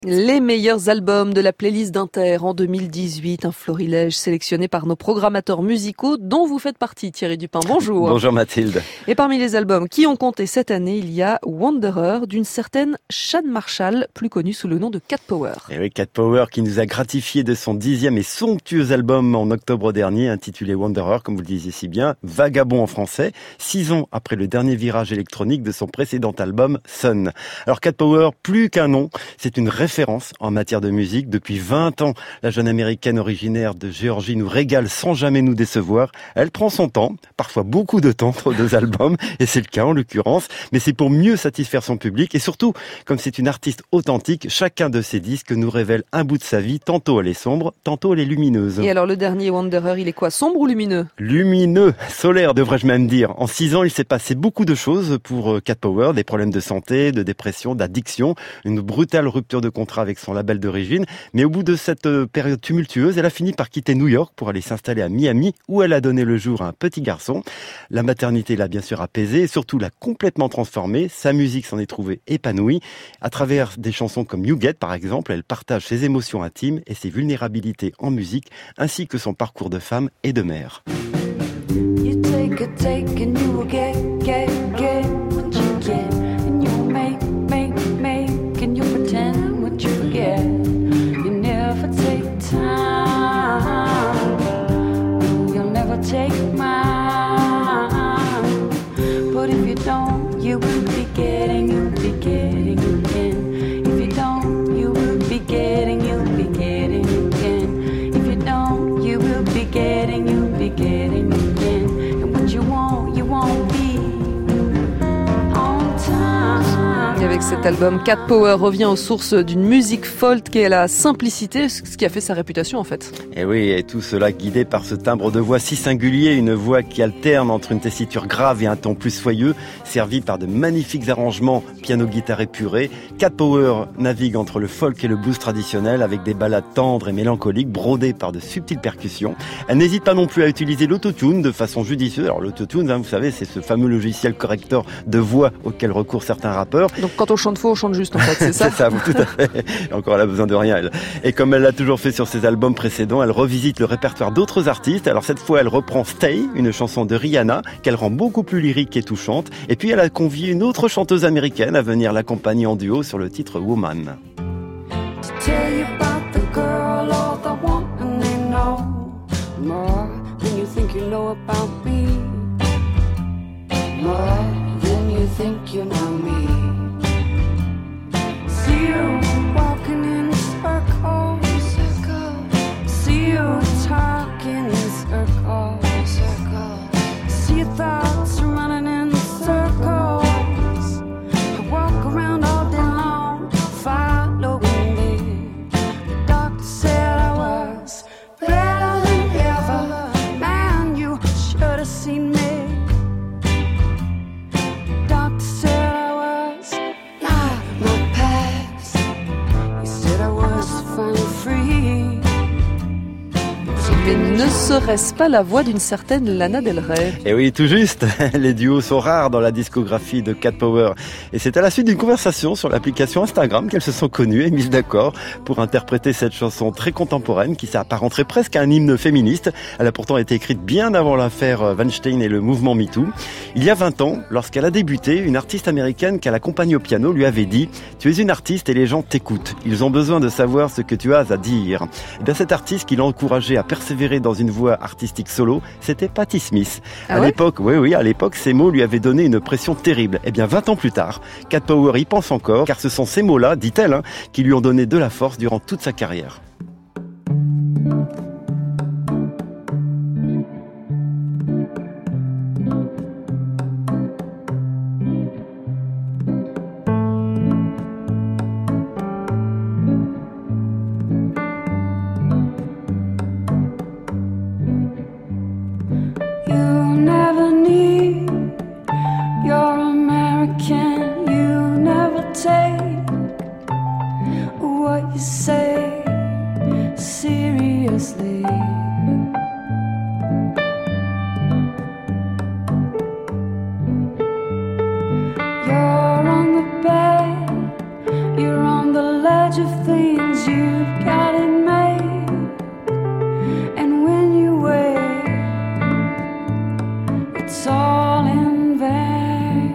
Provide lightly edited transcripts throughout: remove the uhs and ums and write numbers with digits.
Les meilleurs albums de la playlist d'Inter en 2018, un florilège sélectionné par nos programmateurs musicaux dont vous faites partie, Thierry Dupin. Bonjour. Bonjour Mathilde. Et parmi les albums qui ont compté cette année, il y a Wanderer d'une certaine Sian Marshall, plus connue sous le nom de Cat Power. Et oui, Cat Power qui nous a gratifié de son 10e et somptueux album en octobre dernier, intitulé Wanderer, comme vous le disiez si bien, vagabond en français, 6 ans après le dernier virage électronique de son précédent album Sun. Alors Cat Power, plus qu'un nom, c'est une référence en matière de musique. Depuis 20 ans, la jeune américaine originaire de Géorgie nous régale sans jamais nous décevoir. Elle prend son temps, parfois beaucoup de temps entre 2 albums, et c'est le cas en l'occurrence, mais c'est pour mieux satisfaire son public, et surtout, comme c'est une artiste authentique, chacun de ses disques nous révèle un bout de sa vie, tantôt elle est sombre, tantôt elle est lumineuse. Et alors le dernier Wanderer, il est quoi, sombre ou lumineux ? Lumineux, solaire devrais-je même dire. En 6 ans, il s'est passé beaucoup de choses pour Cat Power, des problèmes de santé, de dépression, d'addiction, une brutale rupture de contrat avec son label d'origine, mais au bout de cette période tumultueuse, elle a fini par quitter New York pour aller s'installer à Miami, où elle a donné le jour à un petit garçon. La maternité l'a bien sûr apaisée et surtout l'a complètement transformée. Sa musique s'en est trouvée épanouie. À travers des chansons comme You Get, par exemple, elle partage ses émotions intimes et ses vulnérabilités en musique, ainsi que son parcours de femme et de mère. You take and you will get what you get, and you make, and you pretend what you forget. You never take time, you'll never take mine. But if you don't, you will be getting again. If you don't, you will be getting again. If you don't, you will be getting again. And what you won't be on time. Et avec cet album, Cat Power revient aux sources d'une musique folk qui est la simplicité, ce qui a fait sa réputation en fait. Et oui, et tout cela guidé par ce timbre de voix si singulier, une voix qui alterne entre une tessiture grave et un ton plus soyeux, servi par de magnifiques arrangements piano-guitare épurés. Cat Power navigue entre le folk et le blues traditionnel avec des ballades tendres et mélancoliques brodées par de subtiles percussions. Elle n'hésite pas non plus à utiliser l'autotune de façon judicieuse. Alors l'autotune, vous savez, c'est ce fameux logiciel correcteur de voix auquel recourent certains rappeurs. Donc quand on chante faux, on chante juste en fait, c'est ça ? C'est ça, tout à fait. Et encore, elle a besoin de rien, elle. Et comme elle l'a toujours fait sur ses albums précédents, elle revisite le répertoire d'autres artistes. Alors cette fois, elle reprend Stay, une chanson de Rihanna, qu'elle rend beaucoup plus lyrique et touchante. Et puis elle a convié une autre chanteuse américaine à venir l'accompagner en duo sur le titre Woman. Mais ne serait-ce pas la voix d'une certaine Lana Del Rey ? Et oui, tout juste. Les duos sont rares dans la discographie de Cat Power. Et c'est à la suite d'une conversation sur l'application Instagram qu'elles se sont connues et mises d'accord pour interpréter cette chanson très contemporaine qui s'apparenterait presque à un hymne féministe. Elle a pourtant été écrite bien avant l'affaire Weinstein et le mouvement MeToo. Il y a 20 ans, lorsqu'elle a débuté, une artiste américaine qu'elle accompagne au piano lui avait dit « Tu es une artiste et les gens t'écoutent. Ils ont besoin de savoir ce que tu as à dire. » Et bien cette artiste qui l'a encouragée à persévérer dans une voie artistique solo, c'était Patti Smith. À l'époque, à l'époque, ces mots lui avaient donné une pression terrible. Et bien 20 ans plus tard, Cat Power y pense encore, car ce sont ces mots-là, dit-elle, qui lui ont donné de la force durant toute sa carrière. Say seriously. You're on the bed, you're on the ledge of things means you've got it made. And when you wait, it's all in vain.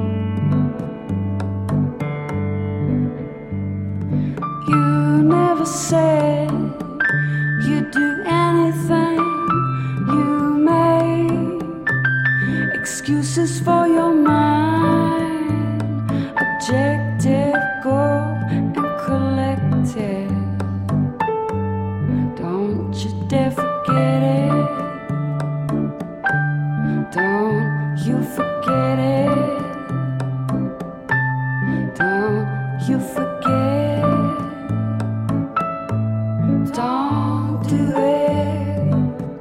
You never said you'd do anything. You made excuses for your mind, objective, goal, and collective. Don't you dare forget it. Don't you forget it. Don't you forget. Don't do it.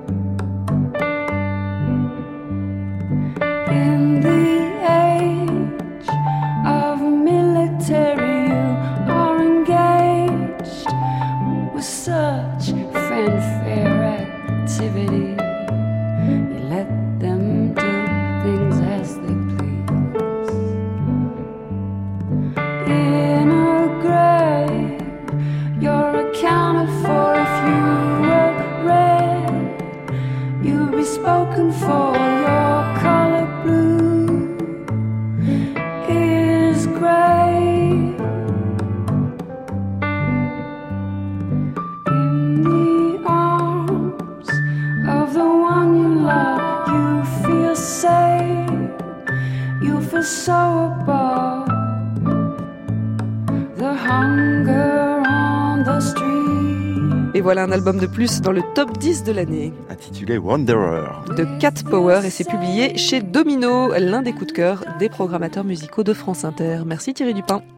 In the age of military, you are engaged with such fanfare activity. You let them do things as they please. In a grave, you're accounted for. If you were red, you'd be spoken for. Your color blue is gray. In the arms of the one you love, you feel safe. You feel so above the hunger on the street. Et voilà un album de plus dans le top 10 de l'année Intitulé Wanderer. de Cat Power et c'est publié chez Domino, l'un des coups de cœur des programmateurs musicaux de France Inter. Merci Thierry Dupin.